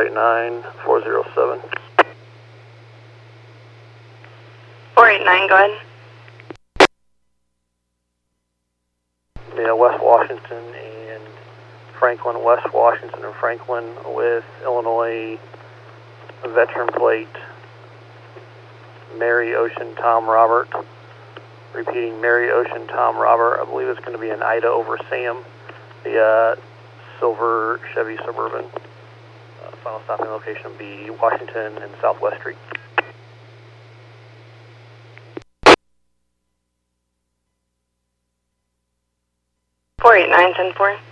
489-407. 489, go ahead. Yeah, West Washington and Franklin, West Washington and Franklin with Illinois veteran plate Mary Ocean Tom Robert. Repeating, Mary Ocean Tom Robert. I believe it's going to be an Ida over Sam, the silver Chevy Suburban. Final stopping location will be Washington and Southwest Street. 489-10-4.